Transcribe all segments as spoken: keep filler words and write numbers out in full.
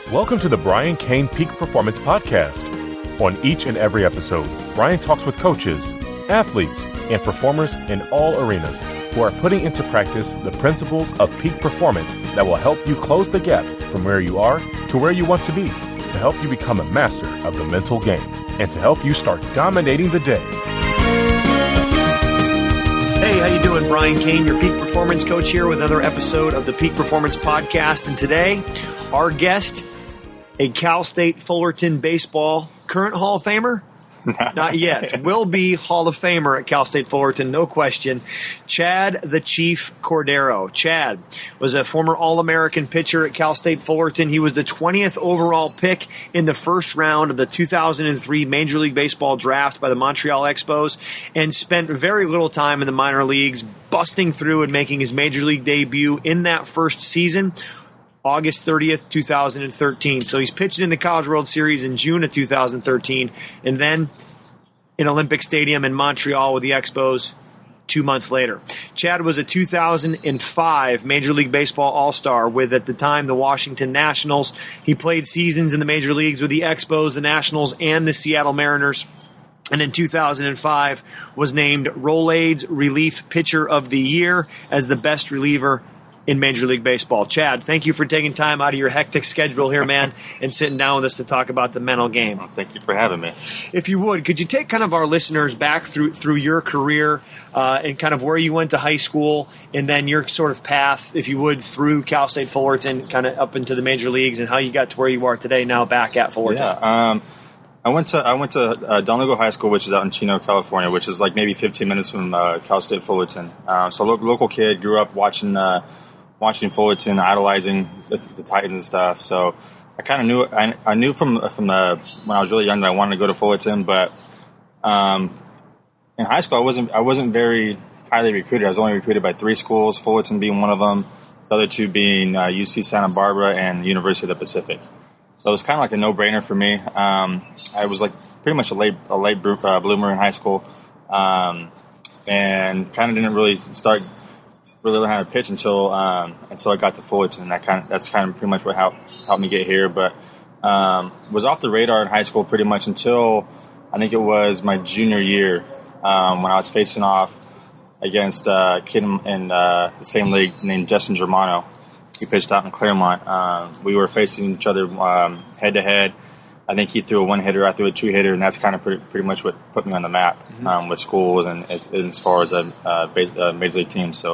Welcome to the Brian Cain Peak Performance Podcast. On each and every episode, Brian talks with coaches, athletes, and performers in all arenas who are putting into practice the principles of peak performance that will help you close the gap from where you are to where you want to be, to help you become a master of the mental game, and to help you start dominating the day. Hey, how you doing? Brian Cain, your peak performance coach here with another episode of the Peak Performance Podcast. And today, our guest, a Cal State Fullerton baseball current Hall of Famer? Not yet. Will be Hall of Famer at Cal State Fullerton, no question. Chad the Chief Cordero. Chad was a former All-American pitcher at Cal State Fullerton. He was the twentieth overall pick in the first round of the two thousand three Major League Baseball draft by the Montreal Expos and spent very little time in the minor leagues, busting through and making his Major League debut in that first season, August thirtieth, two thousand thirteen. So he's pitching in the College World Series in June of two thousand thirteen, and then in Olympic Stadium in Montreal with the Expos two months later. Chad was a two thousand five Major League Baseball All-Star with, at the time, the Washington Nationals. He played seasons in the Major Leagues with the Expos, the Nationals, and the Seattle Mariners. And in two thousand five was named Rolaids Relief Pitcher of the Year as the best reliever in Major League Baseball. Chad, thank you for taking time out of your hectic schedule here, man, and sitting down with us to talk about the mental game. Well, thank you for having me. If you would, could you take kind of our listeners back through through your career uh, and kind of where you went to high school and then your sort of path, if you would, through Cal State Fullerton, kind of up into the major leagues and how you got to where you are today now back at Fullerton? Yeah, um, I went to I went to uh, Don Lugo High School, which is out in Chino, California, which is like maybe fifteen minutes from uh, Cal State Fullerton. Uh, so lo- local kid, grew up watching uh, watching Fullerton, idolizing the, the Titans and stuff. So I kind of knew I, I knew from from the, when I was really young that I wanted to go to Fullerton, but um, in high school I wasn't I wasn't very highly recruited. I was only recruited by three schools, Fullerton being one of them, the other two being uh, U C Santa Barbara and University of the Pacific. So it was kind of like a no-brainer for me. Um, I was like pretty much a late a late uh, bloomer in high school, um, and kind of didn't really start. really learn how to pitch until um, until I got to Fullerton. That kind of that's kind of pretty much what helped helped me get here. But um, was off the radar in high school pretty much until I think it was my junior year um, when I was facing off against a kid in, in uh, the same league named Justin Germano. He pitched out in Claremont. Um, we were facing each other um, head to head. I think he threw a one hitter, I threw a two hitter, and that's kind of pretty, pretty much what put me on the map mm-hmm. um, with schools and as, as far as a uh, base, uh, major league team. So.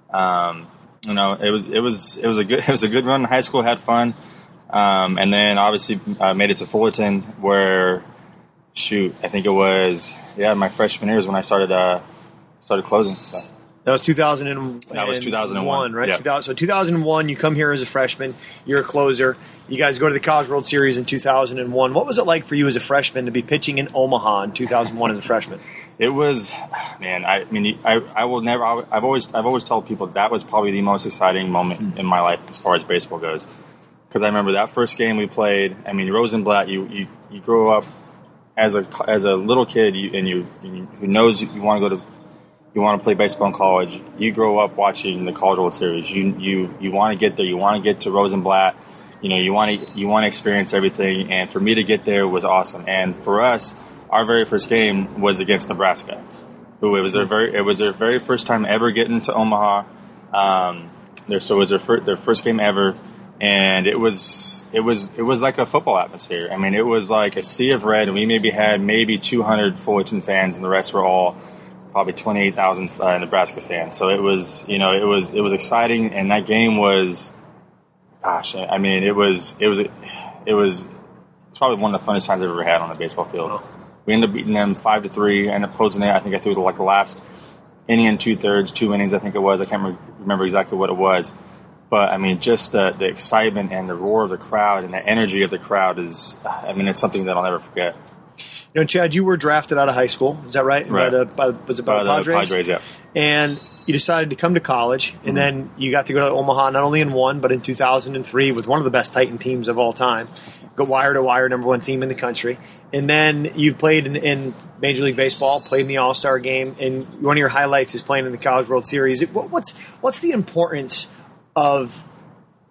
Um, you know, it was it was it was a good it was a good run in high school. Had fun, um, and then obviously uh, made it to Fullerton. Where, shoot, I think it was yeah my freshman year is when I started uh, started closing. So that was two thousand. That was two thousand one, right? Yeah. two thousand, so two thousand one, you come here as a freshman. You're a closer. You guys go to the College World Series in two thousand one. What was it like for you as a freshman to be pitching in Omaha in two thousand one as a freshman? It was, man. I mean, I, I will never. I've always, I've always told people that was probably the most exciting moment in my life as far as baseball goes. Because I remember that first game we played. I mean, Rosenblatt. You, you, you grow up as a as a little kid, you, and you, you who knows you want to go to, you want to play baseball in college. You grow up watching the College World Series. You, you, you want to get there. You want to get to Rosenblatt. You know, you want to, you want to experience everything. And for me to get there was awesome. And for us. Our very first game was against Nebraska, who it was their very it was their very first time ever getting to Omaha. Um, their, so it was their first, their first game ever, and it was it was it was like a football atmosphere. I mean, it was like a sea of red, and we maybe had maybe two hundred Fullerton fans, and the rest were all probably twenty-eight thousand uh, Nebraska fans. So it was you know it was it was exciting, and that game was, gosh, I mean, it was it was it was it's probably one of the funnest times I've ever had on a baseball field. We ended up beating them five to three. I ended up closing it. I think I threw to like the last inning and two thirds, two innings. I think it was. I can't re- remember exactly what it was, but I mean, just the the excitement and the roar of the crowd and the energy of the crowd is. I mean, it's something that I'll never forget. You know, Chad, you were drafted out of high school. Is that right? Right. By the, by, was it by, by the Padres? The Padres, yeah. And you decided to come to college, and mm-hmm. then you got to go to Omaha not only in one, but in two thousand three with one of the best Titan teams of all time. Go wire to wire, number one team in the country. And then you played in, in Major League Baseball, played in the All-Star game, and one of your highlights is playing in the College World Series. What's what's the importance of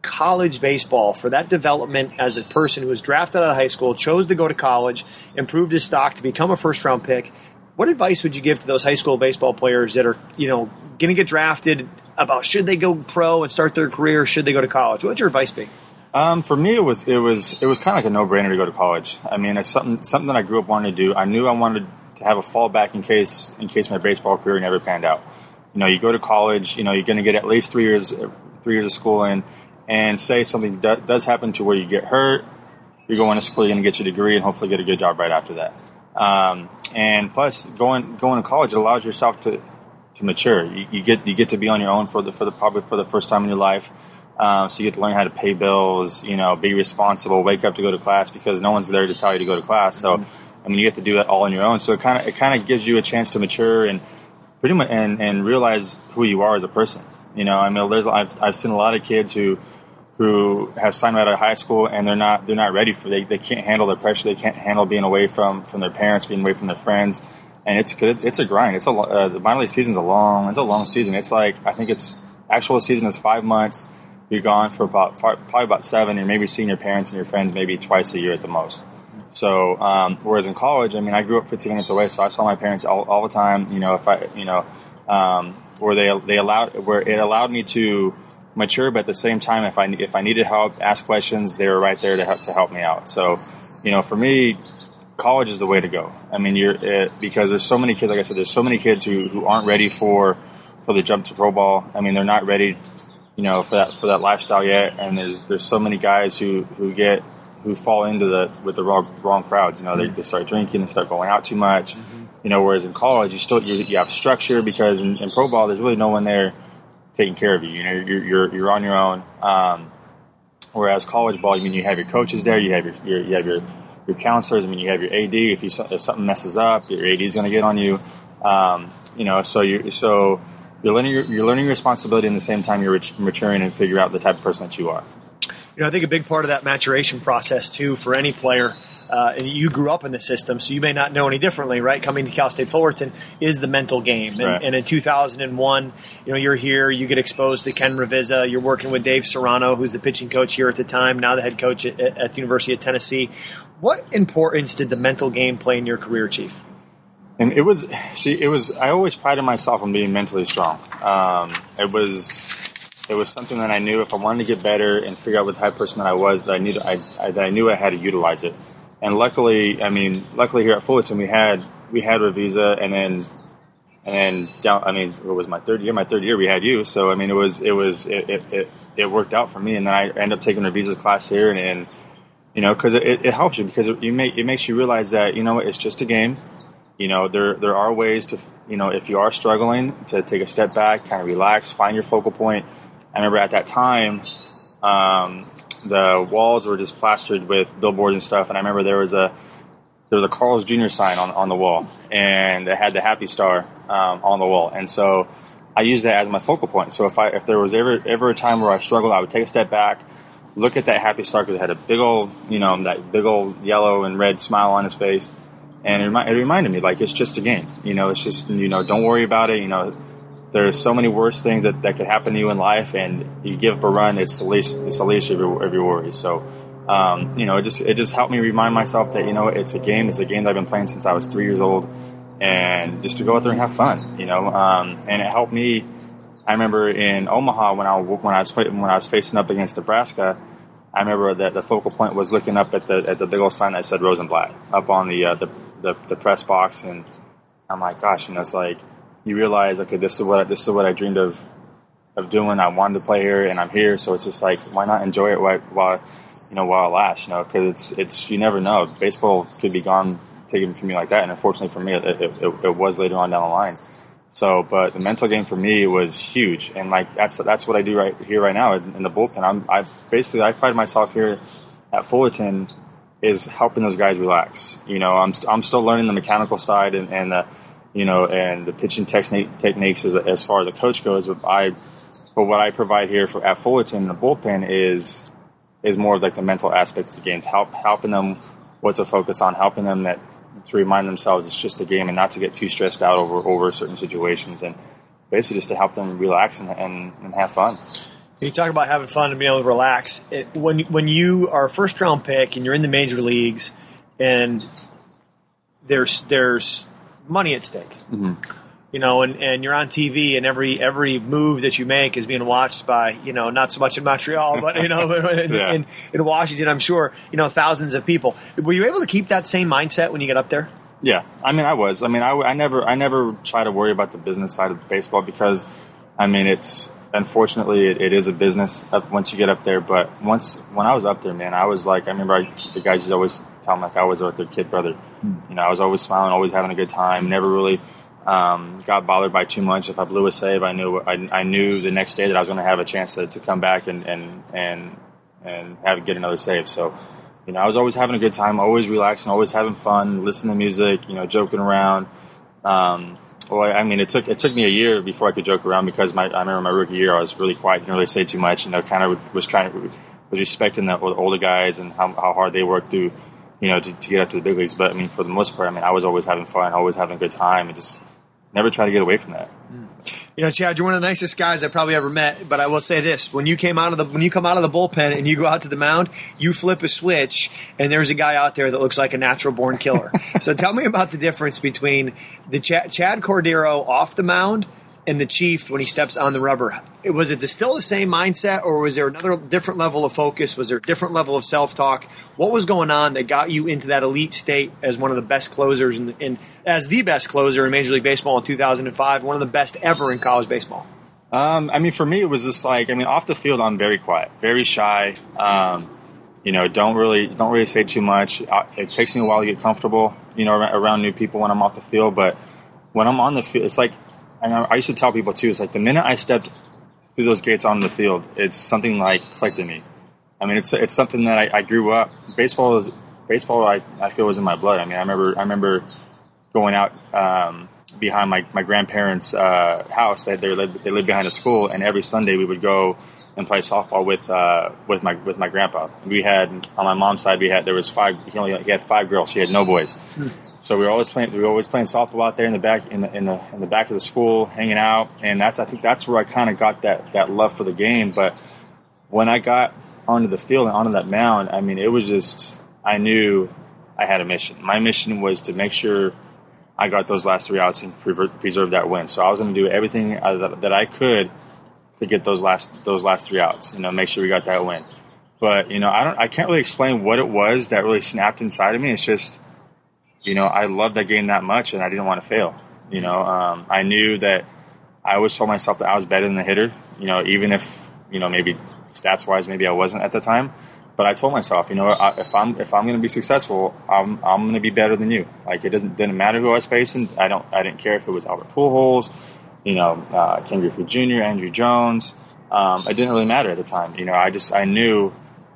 college baseball, for that development as a person who was drafted out of high school, chose to go to college, improved his stock to become a first-round pick, what advice would you give to those high school baseball players that are, you know, going to get drafted about should they go pro and start their career, or should they go to college? What would your advice be? Um, for me, it was it was it was kind of like a no-brainer to go to college. I mean, it's something something that I grew up wanting to do. I knew I wanted to have a fallback in case in case my baseball career never panned out. You know, you go to college, you know, you're going to get at least three years three years of school in, and say something do, does happen to where you get hurt, you're going to school, you're going to get your degree, and hopefully get a good job right after that. Um, and plus, going going to college, it allows yourself to to mature. You, you get you get to be on your own for the for the probably for the first time in your life. Um, so you get to learn how to pay bills, you know, be responsible, wake up to go to class because no one's there to tell you to go to class. So, mm-hmm. I mean, you get to do that all on your own. So it kind of it kind of gives you a chance to mature and pretty much and, and realize who you are as a person. You know, I mean, there's I've I've seen a lot of kids who who have signed out of high school and they're not they're not ready for they they can't handle the pressure. They can't handle being away from, from their parents, being away from their friends, and it's it's a grind. It's a uh, the minor league season's a long it's a long season. It's like I think it's actual season is five months. You're gone for about probably about seven. You're maybe seeing your parents and your friends maybe twice a year at the most. So, um, whereas in college, I mean, I grew up fifteen minutes away, so I saw my parents all, all the time. You know, if I, you know, um, where they they allowed where it allowed me to mature, but at the same time, if I if I needed help, ask questions, they were right there to help to help me out. So, you know, for me, college is the way to go. I mean, you're it, because there's so many kids. Like I said, there's so many kids who, who aren't ready for for the jump to pro ball. I mean, they're not ready. You know, for that for that lifestyle yet, and there's there's so many guys who, who get who fall into the with the wrong wrong crowds. You know, they, they start drinking, they start going out too much. Mm-hmm. You know, whereas in college, you still you, you have structure because in, in pro ball, there's really no one there taking care of you. You know, you're you're, you're on your own. Um, whereas college ball, I mean, you have your coaches there, you have your, your you have your, your counselors. I mean, you have your A D. If you if something messes up, your A D is going to get on you. Um, you know, so you so. You're learning, you're learning responsibility, and at the same time you're maturing and figure out the type of person that you are. You know, I think a big part of that maturation process, too, for any player, uh, and you grew up in the system, so you may not know any differently, right, coming to Cal State Fullerton, is the mental game. And, right. and in two thousand one, you know, you're here, you get exposed to Ken Ravizza, you're working with Dave Serrano, who's the pitching coach here at the time, now the head coach at, at the University of Tennessee. What importance did the mental game play in your career, Chief? And it was, see, it was, I always prided myself on being mentally strong. Um, it was, it was something that I knew if I wanted to get better and figure out what type of person that I was, that I needed, I, I, that I knew I had to utilize it. And luckily, I mean, luckily here at Fullerton, we had, we had Ravizza, and then, and then down, I mean, it was my third year, my third year we had you. So, I mean, it was, it was, it, it, it, it worked out for me. And then I ended up taking Ravizza's class here and, and you know, cause it, it helps you because it, you make, it makes you realize that, you know, it's just a game. You know, there there are ways to, you know, if you are struggling, to take a step back, kind of relax, find your focal point. I remember at that time, um, the walls were just plastered with billboards and stuff, and I remember there was a there was a Carl's Junior sign on, on the wall, and it had the Happy Star um, on the wall, and so I used that as my focal point. So if I if there was ever ever a time where I struggled, I would take a step back, look at that Happy Star because it had a big old, you know, that big old yellow and red smile on his face. And it, remi- it reminded me, like, it's just a game. You know, it's just, you know, don't worry about it. You know, there's so many worse things that, that could happen to you in life, and you give up a run, it's the least, it's the least of your, of your worries. So, um, you know, it just, it just helped me remind myself that, you know, it's a game. It's a game that I've been playing since I was three years old, and just to go out there and have fun, you know. Um, and it helped me. I remember in Omaha when I, when I was play, when I was facing up against Nebraska, I remember that the focal point was looking up at the at the big old sign that said Rosenblatt up on the uh, the The, the press box, and I'm like, gosh, you know, it's like you realize, okay, this is what this is what I dreamed of of doing. I wanted to play here, and I'm here, so it's just like, why not enjoy it while, while you know while it lasts, you know? Because it's it's you never know. Baseball could be gone, taken from you like that, and unfortunately for me, it, it, it, it was later on down the line. So, but the mental game for me was huge, and like that's that's what I do right here, right now in, in the bullpen. I'm I basically I pride myself here at Fullerton is helping those guys relax. You know, I'm st- I'm still learning the mechanical side and, and the, you know, and the pitching technique techniques as, as far as the coach goes. But I, but what I provide here for at Fullerton, the bullpen is is more of like the mental aspect of the game, to help helping them what to focus on, helping them that to remind themselves it's just a game and not to get too stressed out over over certain situations, and basically just to help them relax and and, and have fun. You talk about having fun and being able to relax. It, when when you are a first round pick and you're in the major leagues, and there's there's money at stake, mm-hmm. you know, and, and you're on T V, and every every move that you make is being watched by, you know, not so much in Montreal, but you know, in, yeah. in, in Washington, I'm sure, you know, thousands of people. Were you able to keep that same mindset when you get up there? Yeah, I mean, I was. I mean, I, I never, I never try to worry about the business side of baseball because, I mean, it's unfortunately it, it is a business up once you get up there. But once when I was up there, man, I was like, I remember I, the guys used to always tell me like I was like their kid brother. Mm. You know, I was always smiling, always having a good time. Never really um, got bothered by too much. If I blew a save, I knew I, I knew the next day that I was going to have a chance to, to come back and and and and have get another save. So. You know, I was always having a good time, always relaxing, always having fun, listening to music, you know, joking around. Um, well, I mean, it took it took me a year before I could joke around because my I remember my rookie year I was really quiet, didn't really say too much. You know, kind of was trying to was respecting the older guys and how, how hard they worked through, you know, to, to get up to the big leagues. But I mean, for the most part, I mean, I was always having fun, always having a good time, and just never try to get away from that. You know, Chad, you're one of the nicest guys I probably ever met. But I will say this: when you came out of the when you come out of the bullpen and you go out to the mound, you flip a switch, and there's a guy out there that looks like a natural-born killer. So tell me about the difference between the Chad, Chad Cordero off the mound and the Chief when he steps on the rubber. Was it still the same mindset, or was there another different level of focus? Was there a different level of self-talk? What was going on that got you into that elite state as one of the best closers, in, in, as the best closer in Major League Baseball in two thousand five, one of the best ever in college baseball? Um, I mean, for me, it was just like, I mean, off the field, I'm very quiet, very shy. Um, you know, don't really don't really say too much. It takes me a while to get comfortable, you know, around new people when I'm off the field. But when I'm on the field, it's like, and I used to tell people too, it's like the minute I stepped through those gates on the field, it's something like clicked in me. I mean, it's it's something that I, I grew up. Baseball is baseball. I, I feel was in my blood. I mean, I remember I remember going out um, behind my my grandparents' uh, house. They they lived, they lived behind a school, and every Sunday we would go and play softball with uh, with my with my grandpa. We had on my mom's side, we had there was five. He only he had five girls. She had no boys. Hmm. So we were always playing. We were always playing softball out there in the back, in the in the in the back of the school, hanging out, and that's I think that's where I kind of got that that love for the game. But when I got onto the field and onto that mound, I mean, it was just I knew I had a mission. My mission was to make sure I got those last three outs and preserve that win. So I was going to do everything that, that I could to get those last those last three outs. You know, make sure we got that win. But you know, I don't. I can't really explain what it was that really snapped inside of me. It's just. You know, I loved that game that much, and I didn't want to fail. You know, um, I knew that I always told myself that I was better than the hitter, you know, even if, you know, maybe stats-wise, maybe I wasn't at the time. But I told myself, you know, I, if I'm if I'm going to be successful, I'm I'm going to be better than you. Like, it doesn't didn't matter who I was facing. I don't I didn't care if it was Albert Pujols, you know, uh, Ken Griffey Junior, Andrew Jones. Um, it didn't really matter at the time. You know, I just I knew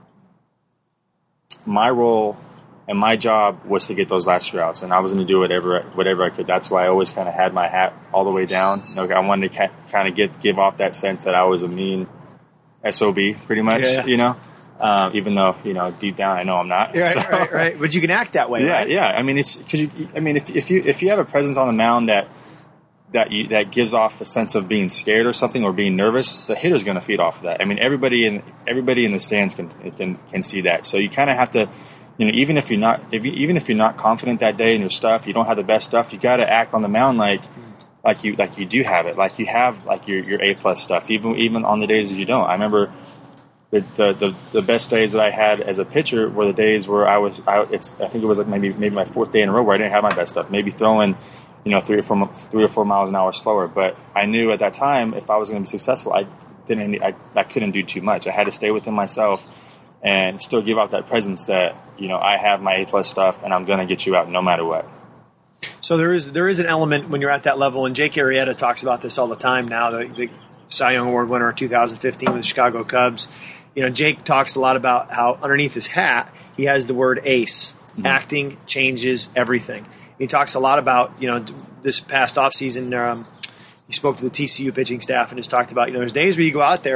my role. And my job was to get those last three outs, and I was going to do whatever whatever I could. That's why I always kind of had my hat all the way down. You know, I wanted to ca- kind of get give off that sense that I was a mean S O B, pretty much. Yeah. You know, um, even though you know deep down I know I'm not. Right, so. right, right. But you can act that way. Yeah, right? yeah. I mean, it's because you. I mean, if if you if you have a presence on the mound that that you, that gives off a sense of being scared or something or being nervous, the hitter's going to feed off of that. I mean, everybody in everybody in the stands can can can see that. So you kind of have to. You know, even if you're not, if you, even if you're not confident that day in your stuff, you don't have the best stuff. You got to act on the mound like, like you, like you do have it, like you have like your your A plus stuff. Even even on the days that you don't. I remember the the, the the best days that I had as a pitcher were the days where I was. I, it's I think it was like maybe maybe my fourth day in a row where I didn't have my best stuff. Maybe throwing, you know, three or four three or four miles an hour slower. But I knew at that time if I was going to be successful, I didn't. I I couldn't do too much. I had to stay within myself. And still give off that presence that, you know, I have my A-plus stuff, and I'm going to get you out no matter what. So there is there is an element when you're at that level, and Jake Arrieta talks about this all the time now, the, the Cy Young Award winner in two thousand fifteen with the Chicago Cubs. You know, Jake talks a lot about how underneath his hat he has the word ace. Mm-hmm. Acting changes everything. He talks a lot about, you know, this past offseason, um, he spoke to the T C U pitching staff and just talked about, you know, there's days where you go out there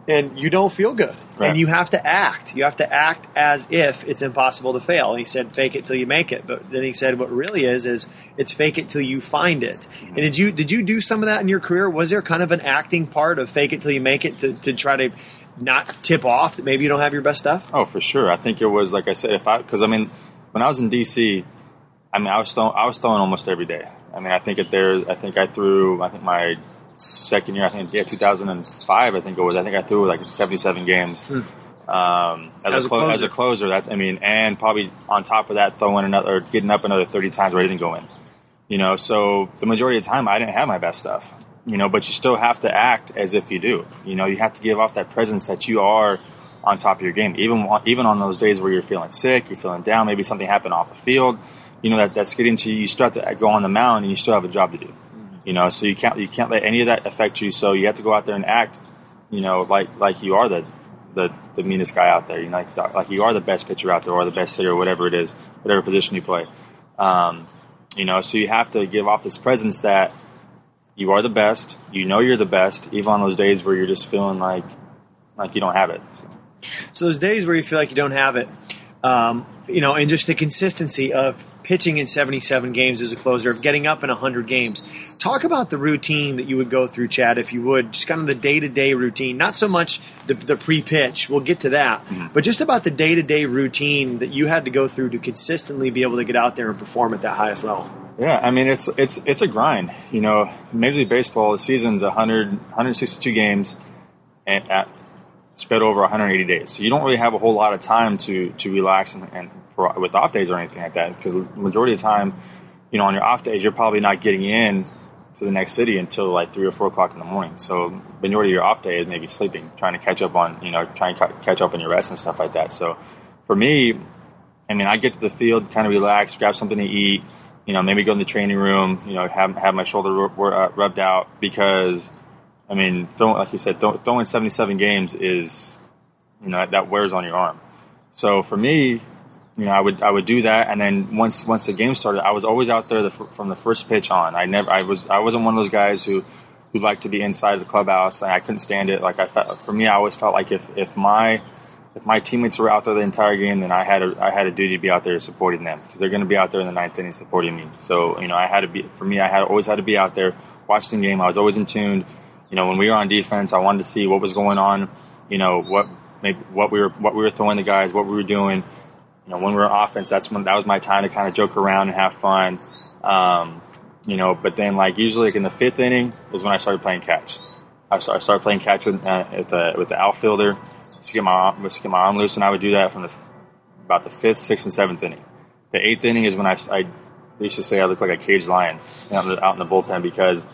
and you don't feel good. Right. And you have to act. You have to act as if it's impossible to fail. And he said, fake it till you make it. But then he said, what really is, is it's fake it till you find it. Mm-hmm. And did you did you do some of that in your career? Was there kind of an acting part of fake it till you make it to, to try to not tip off that maybe you don't have your best stuff? Oh, for sure. I think it was, like I said, if I, because I mean, when I was in D C, I mean, I was throwing, I was throwing almost every day. I mean, I think it there, I think I threw, I think my second year, I think, yeah, two thousand five, I think it was, I think I threw like seventy-seven games. Hmm. Um, as, as, a clo- as a closer, that's, I mean, and probably on top of that, throwing another, or getting up another thirty times where I didn't go in. You know, so the majority of the time, I didn't have my best stuff. You know, but you still have to act as if you do. You know, you have to give off that presence that you are on top of your game. Even even on those days where you're feeling sick, you're feeling down, maybe something happened off the field. You know, that that's getting to you. You still have to go on the mound, and you still have a job to do. Mm-hmm. You know, so you can't you can't let any of that affect you. So you have to go out there and act. You know, like like you are the. The, the meanest guy out there, you know, like, like you are the best pitcher out there, or the best hitter, or whatever it is, whatever position you play. Um, you know, so you have to give off this presence that you are the best. You know you're the best, even on those days where you're just feeling like like you don't have it. So, so those days where you feel like you don't have it, um, you know, and just the consistency of pitching in seventy-seven games as a closer, of getting up in one hundred games. Talk about the routine that you would go through, Chad, if you would, just kind of the day-to-day routine, not so much the, the pre-pitch, we'll get to that, mm-hmm. but just about the day-to-day routine that you had to go through to consistently be able to get out there and perform at that highest level. Yeah, I mean, it's it's it's a grind. You know, Major League Baseball, the season's one hundred, one hundred sixty-two games and at, spread over one hundred eighty days. So you don't really have a whole lot of time to, to relax and, and with off days or anything like that, because the majority of the time, you know, on your off days, you're probably not getting in to the next city until like three or four o'clock in the morning. So the majority of your off day is maybe sleeping, trying to catch up on, you know, trying to catch up on your rest and stuff like that. So for me, I mean, I get to the field, kind of relax, grab something to eat, you know, maybe go in the training room, you know, have have my shoulder rubbed out, because, I mean, throwing, like you said, throwing seventy-seven games is, you know, that wears on your arm. So for me, you know, I would I would do that, and then once once the game started, I was always out there the, from the first pitch on. I never I was I wasn't one of those guys who who liked to be inside the clubhouse, and I couldn't stand it. Like I felt, for me, I always felt like if, if my if my teammates were out there the entire game, then I had a I had a duty to be out there supporting them, because they're going to be out there in the ninth inning supporting me. So you know, I had to be for me, I had always had to be out there watching the game. I was always in tune. You know, when we were on defense, I wanted to see what was going on. You know, what maybe what we were what we were throwing the guys, what we were doing. You know, when we were on offense, that's when that was my time to kind of joke around and have fun. Um, you know, but then like usually like in the fifth inning is when I started playing catch. I started, I started playing catch with uh, with the with the outfielder to get my to get my arm loose, and I would do that from the about the fifth, sixth, and seventh inning. The eighth inning is when I, I used to say I looked like a caged lion out in, the, out in the bullpen, because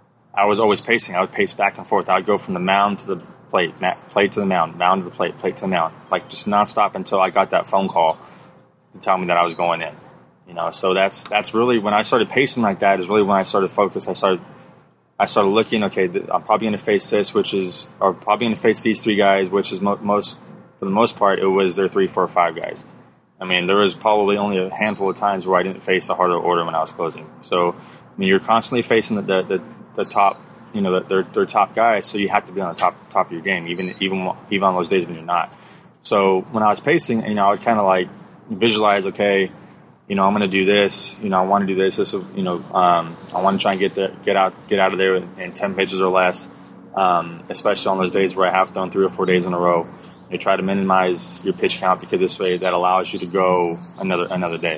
I was always pacing. I would pace back and forth. I would go from the mound to the plate, plate to the mound, mound to the plate, plate to the mound, like just nonstop until I got that phone call to tell me that I was going in. You know, so that's that's really when I started pacing like that. Is really when I started focus. I started I started looking. Okay, I'm probably going to face this, which is, or probably going to face these three guys, which is mo- most for the most part it was their three, four, five guys. I mean, there was probably only a handful of times where I didn't face a harder order when I was closing. So I mean, you're constantly facing the the, the, the top. You know, they're, they're top guys, so you have to be on the top top of your game, even even even on those days when you're not. So when I was pacing, you know, I would kind of like visualize, okay, you know, I'm going to do this. You know, I want to do this. This, you know, um, I want to try and get there, get out, get out of there in, in ten pitches or less. Um, especially on those days where I have thrown three or four days in a row. You try to minimize your pitch count, because this way that allows you to go another another day.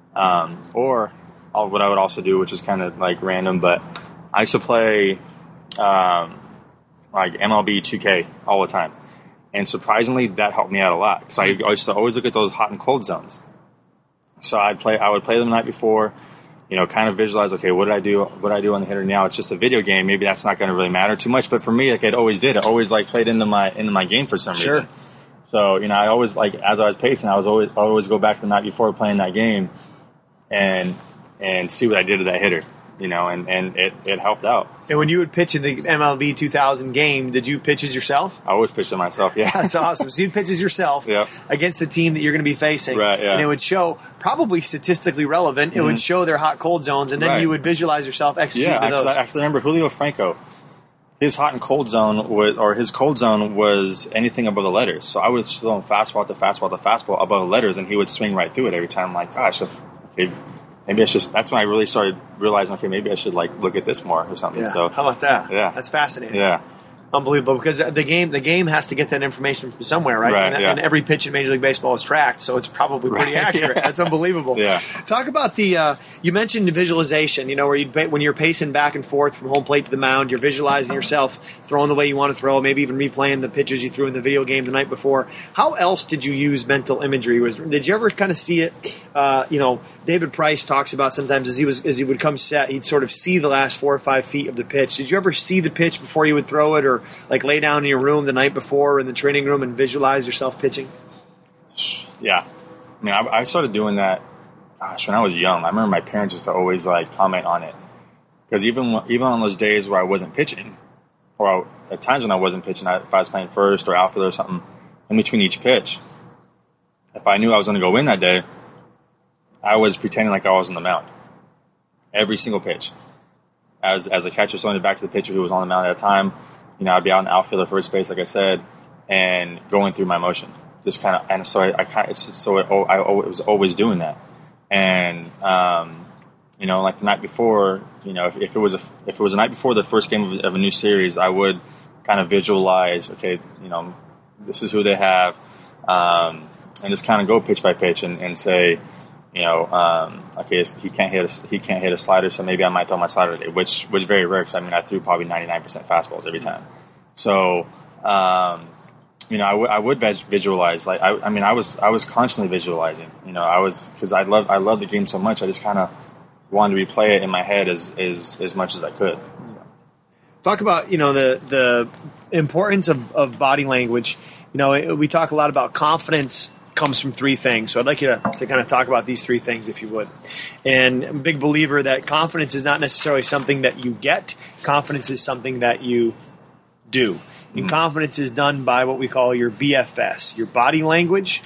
Um, or I'll, what I would also do, which is kind of like random, but I used to play. Um, like M L B two K all the time, and surprisingly that helped me out a lot, because I used to always look at those hot and cold zones. So I'd play I would play them the night before, you know, kind of visualize, okay, what did I do what did I do on the hitter? Now it's just a video game, maybe that's not going to really matter too much, but for me, like it always did, it always like played into my into my game for some sure. reason. So you know, I always, like, as I was pacing, I was always I always go back to the night before playing that game and and see what I did to that hitter. You know, and, and it, it helped out. And when you would pitch in the M L B two thousand game, did you pitch as yourself? I always pitched to myself, yeah. That's awesome. So you'd pitch as yourself yep. against the team that you're going to be facing. Right, yeah. And it would show, probably statistically relevant, it mm-hmm. would show their hot, cold zones, and then right. you would visualize yourself executing yeah, those. Yeah, I actually remember Julio Franco. his hot and cold zone was, or his cold zone was anything above the letters. So I was throwing fastball to fastball to fastball above the letters, and he would swing right through it every time. I'm like, gosh, if, okay, maybe I should. That's when I really started realizing, okay, maybe I should like look at this more or something. Yeah. So how about that? Yeah, that's fascinating. Yeah. Unbelievable, because the game the game has to get that information from somewhere, right? Right, and, yeah. and every pitch in Major League Baseball is tracked, so it's probably pretty Right, accurate. yeah. That's unbelievable. Yeah. Talk about the uh, you mentioned visualization. You know, where you when you're pacing back and forth from home plate to the mound, you're visualizing yourself throwing the way you want to throw, maybe even replaying the pitches you threw in the video game the night before. How else did you use mental imagery? Was did you ever kind of see it? Uh, you know, David Price talks about sometimes as he was as he would come set, he'd sort of see the last four or five feet of the pitch. Did you ever see the pitch before you would throw it, or like lay down in your room the night before in the training room and visualize yourself pitching? Yeah, I mean, I, I started doing that. Gosh, when I was young, I remember my parents used to always like comment on it, because even even on those days where I wasn't pitching, or I, at times when I wasn't pitching, I, if I was playing first or outfield or something, in between each pitch, if I knew I was going to go in that day, I was pretending like I was on the mound every single pitch. As as a catcher throwing it back to the pitcher who was on the mound at the time, you know, I'd be out in outfield or first base, like I said, and going through my motion. Just kind of, and so I, I kind of, it's just, so it, I, I was always doing that. And, um, you know, like the night before, you know, if, if it was a, if it was the night before the first game of, of a new series, I would kind of visualize, okay, you know, this is who they have, um, and just kind of go pitch by pitch and, and say, you know, um, okay, he can't hit a, he can't hit a slider, so maybe I might throw my slider today, which was very rare because I mean I threw probably ninety-nine percent fastballs every time. So, um, you know, I, w- I would veg- visualize. Like I, I mean, I was I was constantly visualizing. You know, I was because I love I love the game so much. I just kind of wanted to replay it in my head as as, as much as I could. So. Talk about you know the the importance of, of body language. You know, we talk a lot about confidence comes from three things. So I'd like you to, to kind of talk about these three things, if you would. And I'm a big believer that confidence is not necessarily something that you get. Confidence is something that you do. And mm-hmm. confidence is done by what we call your B F S, your body language,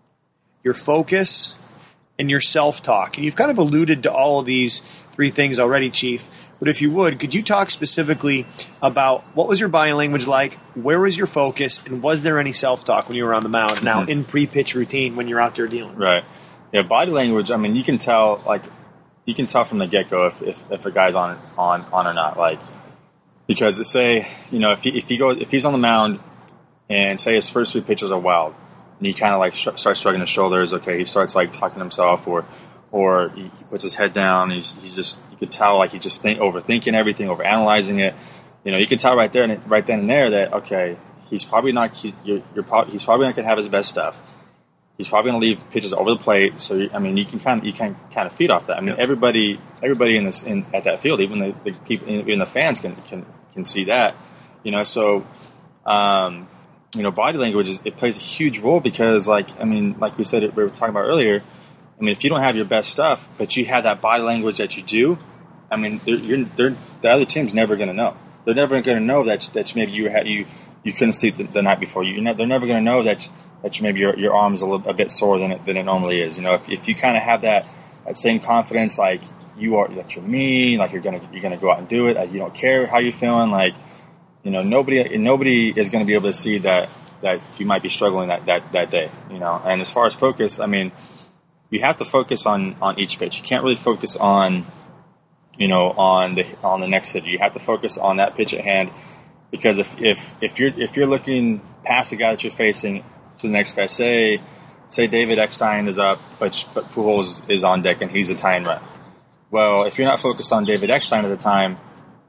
your focus, and your self-talk. And you've kind of alluded to all of these three things already, Chief. But if you would, could you talk specifically about what was your body language like, where was your focus, and was there any self-talk when you were on the mound, now in pre-pitch routine when you're out there dealing? Right. Yeah, body language, I mean, you can tell, like, you can tell from the get-go if, if, if a guy's on, on on or not. Like, because say, you know, if he, if he goes, if he's on the mound and say his first three pitches are wild, and he kind of like sh- starts shrugging his shoulders, okay, he starts like talking to himself, or or he puts his head down, he's, he's just, you could tell like he's just think, overthinking everything, overanalyzing it. You know, you could tell right there, and right then and there that, okay, he's probably not, he's, you're, you're probably, he's probably not going to have his best stuff. He's probably going to leave pitches over the plate. So, I mean, you can kind of, you can kind of feed off that. I mean, everybody, everybody in this, in, at that field, even the, the people, even the fans can, can, can see that, you know, so, um, you know, body language is, it plays a huge role because, like, I mean, like we said, we were talking about earlier, I mean, if you don't have your best stuff, but you have that body language that you do, I mean, they're, you're, they're, the other team's never going to know. They're never going to know that that maybe you had you you couldn't sleep the, the night before. You ne- they're never going to know that that you, maybe your your arm's a little a bit sore than it than it normally is. You know, if if you kind of have that that same confidence, like you are, that you're me, like you're gonna you're gonna go out and do it. Like, you don't care how you're feeling. Like, you know, nobody nobody is going to be able to see that that you might be struggling that, that, that day. You know, and as far as focus, I mean, you have to focus on, on each pitch. You can't really focus on, you know, on the on the next hitter. You have to focus on that pitch at hand, because if if, if you're if you're looking past the guy that you're facing to the next guy, say say David Eckstein is up, but but Pujols is on deck and he's a tying run. Well, if you're not focused on David Eckstein at the time,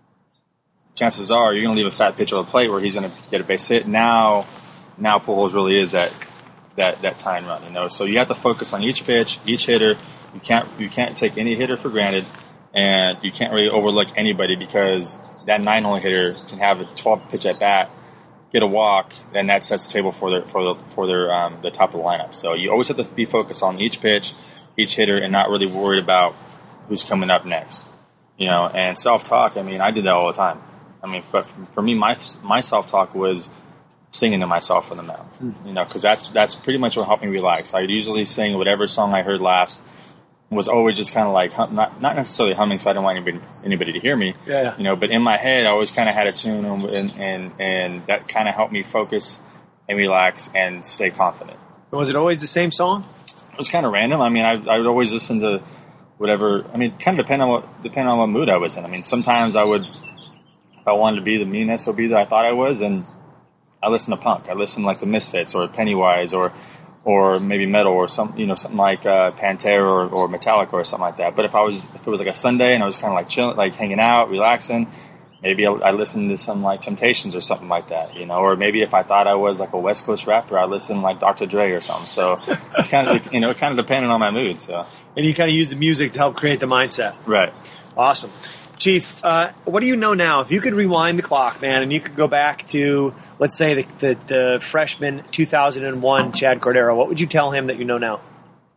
chances are you're going to leave a fat pitch on the plate where he's going to get a base hit. Now, now Pujols really is that that that tying run, you know. So you have to focus on each pitch, each hitter. You can't you can't take any hitter for granted, and you can't really overlook anybody, because that nine-hole hitter can have a twelve pitch at bat, get a walk, and that sets the table for their for the for their um, the top of the lineup. So you always have to be focused on each pitch, each hitter, and not really worried about who's coming up next, you know. And self-talk, I mean, I did that all the time. I mean, but for me, my my self-talk was singing to myself on the mound, you know, because that's that's pretty much what helped me relax. I'd usually sing whatever song I heard last, was always just kind of like hum, not not necessarily humming because I didn't want anybody anybody to hear me. Yeah. You know, but in my head, I always kind of had a tune, and and and that kind of helped me focus and relax and stay confident. Was it always the same song? It was kind of random. I mean, I I would always listen to whatever. I mean, kind of depend on what depend on what mood I was in. I mean, sometimes I would, if I wanted to be the mean S O B that I thought I was, and I listened to punk. I listened to like the Misfits or Pennywise or. or maybe metal or some, you know, something like uh, Pantera or, or Metallica or something like that. But if I was, if it was like a Sunday and I was kind of like chilling, like hanging out, relaxing, maybe I, I listened to some like Temptations or something like that, you know. Or maybe if I thought I was like a West Coast rapper, I listened to like Doctor Dre or something. So it's kind of, you know, it kind of depended on my mood. So. And you kind of use the music to help create the mindset. Right. Awesome. Chief, uh, what do you know now? If you could rewind the clock, man, and you could go back to, let's say, the, the, the freshman two thousand one Chad Cordero, what would you tell him that you know now?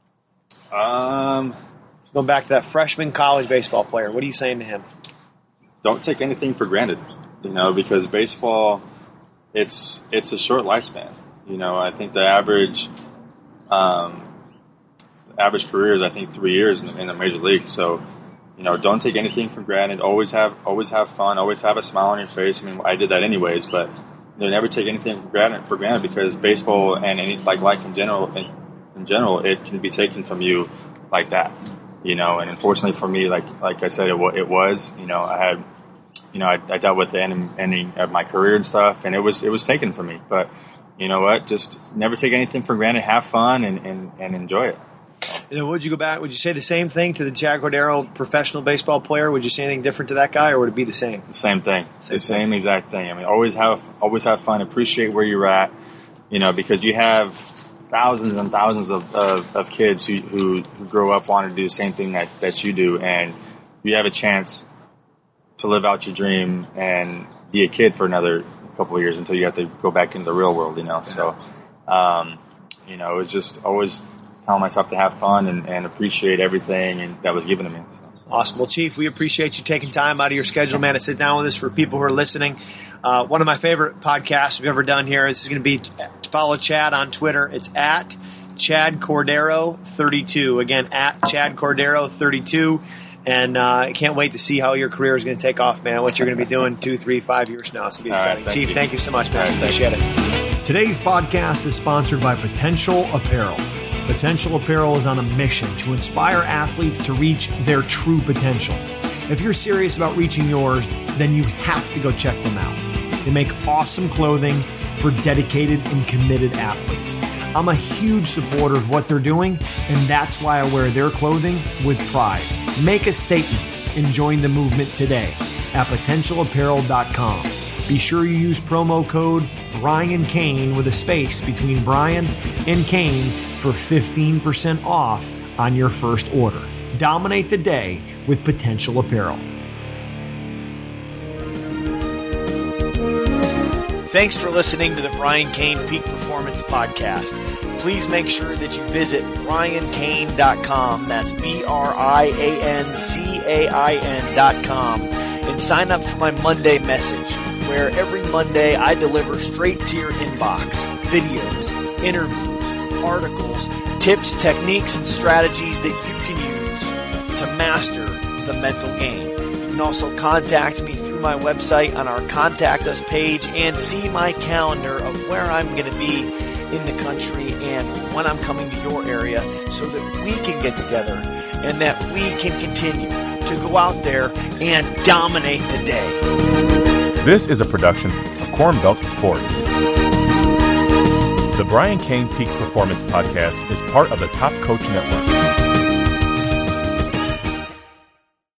Um, Going back to that freshman college baseball player, what are you saying to him? Don't take anything for granted, you know, because baseball, it's it's a short lifespan. You know, I think the average um, average career is, I think, three years in, in the major league. So, you know, don't take anything for granted. Always have always have fun. Always have a smile on your face. I mean, I did that anyways, but you know, never take anything for granted for granted because baseball and any like life in general, in, in general, it can be taken from you like that. You know, and unfortunately for me, like like I said, it, it was. You know, I had, you know, I, I dealt with the ending, ending of my career and stuff, and it was it was taken from me. But you know what? Just never take anything for granted. Have fun and, and, and enjoy it. And then would you go back? Would you say the same thing to the Chad Cordero professional baseball player? Would you say anything different to that guy, or would it be the same? The same thing. Same the same thing. Exact thing. I mean, always have always have fun. Appreciate where you're at. You know, because you have thousands and thousands of, of, of kids who, who who grow up wanting to do the same thing that, that you do, and you have a chance to live out your dream and be a kid for another couple of years until you have to go back into the real world. You know, so um, you know, it's just always telling myself to have fun and, and appreciate everything and that was given to me. So. Awesome. Well, Chief, we appreciate you taking time out of your schedule, man, to sit down with us. For people who are listening, uh, one of my favorite podcasts we've ever done here. This is going to be to follow Chad on Twitter. It's at Chad Cordero thirty-two. Again, at Chad Cordero thirty-two. And uh, I can't wait to see how your career is going to take off, man. What you're going to be doing two, three, five years from now. It's going to be exciting. Right, thank Chief, you. thank you so much, man. Right, appreciate it. Today's podcast is sponsored by Potential Apparel. Potential Apparel is on a mission to inspire athletes to reach their true potential. If you're serious about reaching yours, then you have to go check them out. They make awesome clothing for dedicated and committed athletes. I'm a huge supporter of what they're doing, and that's why I wear their clothing with pride. Make a statement and join the movement today at potential apparel dot com. Be sure you use promo code Brian Kane with a space between Brian and Kane for fifteen percent off on your first order. Dominate the day with Potential Apparel. Thanks for listening to the Brian Kane Peak Performance Podcast. Please make sure that you visit brian cain dot com. That's B R I A N C A I N dot com. And sign up for my Monday message, where every Monday I deliver straight to your inbox videos, interviews, articles, tips, techniques, and strategies that you can use to master the mental game. You can also contact me through my website on our Contact Us page and see my calendar of where I'm going to be in the country and when I'm coming to your area so that we can get together and that we can continue to go out there and dominate the day. This is a production of Corn Belt Sports. The Brian Kane Peak Performance Podcast is part of the Top Coach Network.